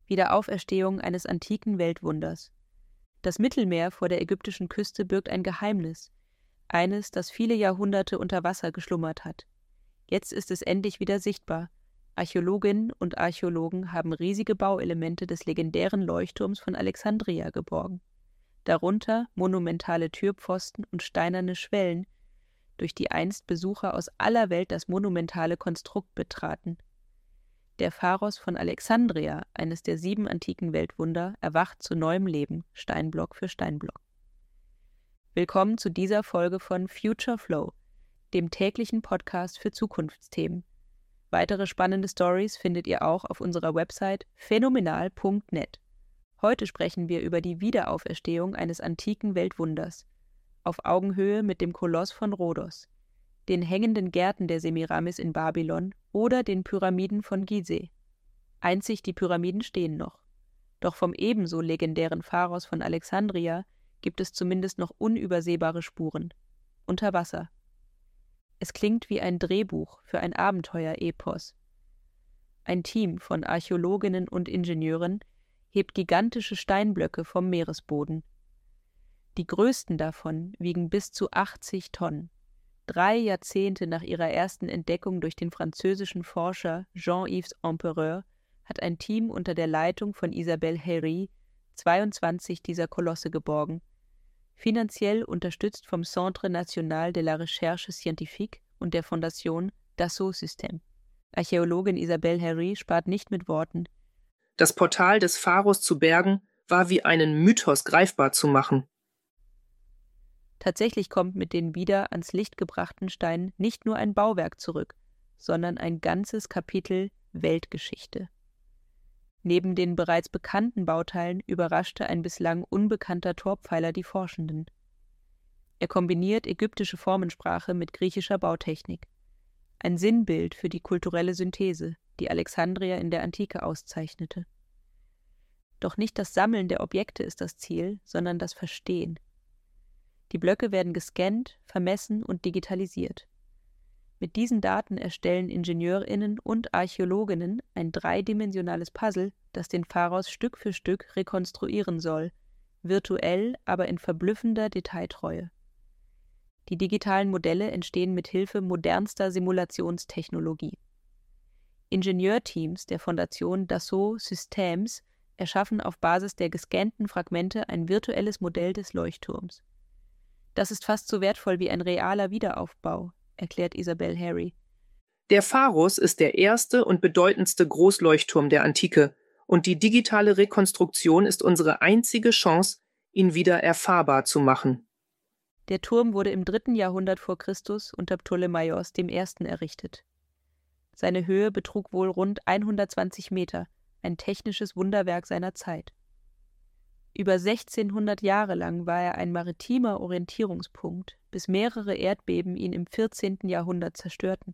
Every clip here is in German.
Wiederauferstehung eines antiken Weltwunders. Das Mittelmeer vor der ägyptischen Küste birgt ein Geheimnis, eines, das viele Jahrhunderte unter Wasser geschlummert hat. Jetzt ist es endlich wieder sichtbar. Archäologinnen und Archäologen haben riesige Bauelemente des legendären Leuchtturms von Alexandria geborgen. Darunter monumentale Türpfosten und steinerne Schwellen, durch die einst Besucher aus aller Welt das monumentale Konstrukt betraten. Der Pharos von Alexandria, eines der 7 antiken Weltwunder, erwacht zu neuem Leben, Steinblock für Steinblock. Willkommen zu dieser Folge von Future Flow, dem täglichen Podcast für Zukunftsthemen. Weitere spannende Stories findet ihr auch auf unserer Website phänomenal.net. Heute sprechen wir über die Wiederauferstehung eines antiken Weltwunders, auf Augenhöhe mit dem Koloss von Rhodos, den hängenden Gärten der Semiramis in Babylon oder den Pyramiden von Gizeh. Einzig die Pyramiden stehen noch. Doch vom ebenso legendären Pharos von Alexandria gibt es zumindest noch unübersehbare Spuren. Unter Wasser. Es klingt wie ein Drehbuch für ein Abenteuer-Epos. Ein Team von Archäologinnen und Ingenieuren hebt gigantische Steinblöcke vom Meeresboden. Die größten davon wiegen bis zu 80 Tonnen. 3 Jahrzehnte nach ihrer ersten Entdeckung durch den französischen Forscher Jean-Yves Empereur hat ein Team unter der Leitung von Isabelle Herry 22 dieser Kolosse geborgen, finanziell unterstützt vom Centre National de la Recherche Scientifique und der Fondation Dassault Systèmes. Archäologin Isabelle Herry spart nicht mit Worten. Das Portal des Pharos zu bergen war wie einen Mythos greifbar zu machen. Tatsächlich kommt mit den wieder ans Licht gebrachten Steinen nicht nur ein Bauwerk zurück, sondern ein ganzes Kapitel Weltgeschichte. Neben den bereits bekannten Bauteilen überraschte ein bislang unbekannter Torpfeiler die Forschenden. Er kombiniert ägyptische Formensprache mit griechischer Bautechnik. Ein Sinnbild für die kulturelle Synthese, die Alexandria in der Antike auszeichnete. Doch nicht das Sammeln der Objekte ist das Ziel, sondern das Verstehen. Die Blöcke werden gescannt, vermessen und digitalisiert. Mit diesen Daten erstellen IngenieurInnen und Archäologinnen ein dreidimensionales Puzzle, das den Pharos Stück für Stück rekonstruieren soll, virtuell, aber in verblüffender Detailtreue. Die digitalen Modelle entstehen mit Hilfe modernster Simulationstechnologie. Ingenieurteams der Fondation Dassault Systèmes erschaffen auf Basis der gescannten Fragmente ein virtuelles Modell des Leuchtturms. Das ist fast so wertvoll wie ein realer Wiederaufbau, erklärt Isabelle Herry. Der Pharos ist der erste und bedeutendste Großleuchtturm der Antike und die digitale Rekonstruktion ist unsere einzige Chance, ihn wieder erfahrbar zu machen. Der Turm wurde im 3. Jahrhundert vor Christus unter Ptolemaios I. errichtet. Seine Höhe betrug wohl rund 120 Meter, ein technisches Wunderwerk seiner Zeit. Über 1600 Jahre lang war er ein maritimer Orientierungspunkt, bis mehrere Erdbeben ihn im 14. Jahrhundert zerstörten.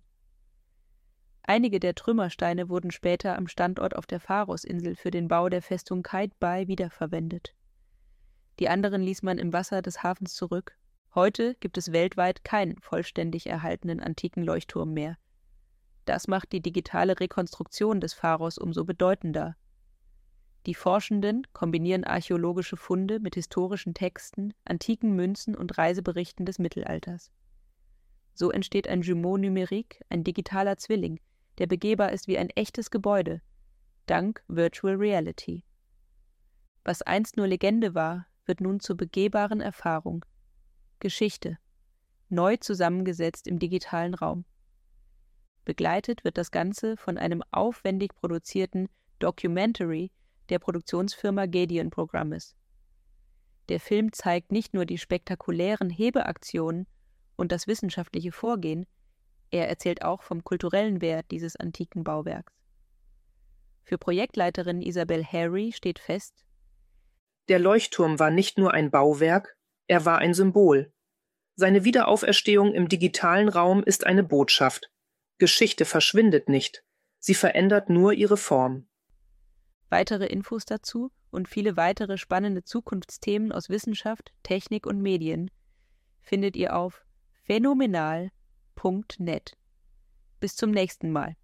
Einige der Trümmersteine wurden später am Standort auf der Pharosinsel für den Bau der Festung Qaitbay wiederverwendet. Die anderen ließ man im Wasser des Hafens zurück. Heute gibt es weltweit keinen vollständig erhaltenen antiken Leuchtturm mehr. Das macht die digitale Rekonstruktion des Pharos umso bedeutender. Die Forschenden kombinieren archäologische Funde mit historischen Texten, antiken Münzen und Reiseberichten des Mittelalters. So entsteht ein Jumeau numérique, ein digitaler Zwilling, der begehbar ist wie ein echtes Gebäude, dank Virtual Reality. Was einst nur Legende war, wird nun zur begehbaren Erfahrung. Geschichte, neu zusammengesetzt im digitalen Raum. Begleitet wird das Ganze von einem aufwendig produzierten Documentary der Produktionsfirma Gedeon Programmes. Der Film zeigt nicht nur die spektakulären Hebeaktionen und das wissenschaftliche Vorgehen, er erzählt auch vom kulturellen Wert dieses antiken Bauwerks. Für Projektleiterin Isabelle Herry steht fest: Der Leuchtturm war nicht nur ein Bauwerk, er war ein Symbol. Seine Wiederauferstehung im digitalen Raum ist eine Botschaft. Geschichte verschwindet nicht, sie verändert nur ihre Form. Weitere Infos dazu und viele weitere spannende Zukunftsthemen aus Wissenschaft, Technik und Medien findet ihr auf phänomenal.net. Bis zum nächsten Mal.